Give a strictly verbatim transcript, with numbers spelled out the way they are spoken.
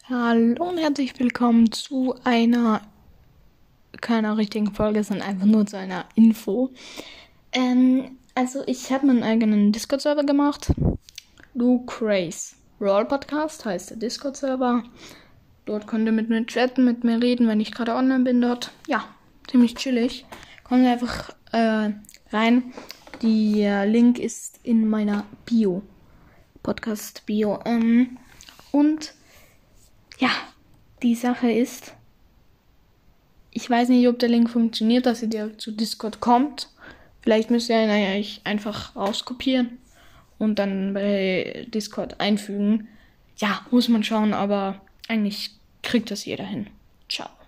Hallo und herzlich willkommen zu einer, keiner richtigen Folge, sondern einfach nur zu einer Info. Ähm, also ich habe meinen eigenen Discord-Server gemacht. Lucraze Roll Podcast heißt der Discord-Server. Dort könnt ihr mit mir chatten, mit mir reden, wenn ich gerade online bin dort. Ja, ziemlich chillig. Kommt einfach äh, rein. Der Link ist in meiner Bio. Podcast-Bio. Ähm, und ja, die Sache ist, ich weiß nicht, ob der Link funktioniert, dass ihr direkt zu Discord kommt. Vielleicht müsst ihr ihn euch einfach rauskopieren und dann bei Discord einfügen. Ja, muss man schauen, aber eigentlich kriegt das jeder hin. Ciao.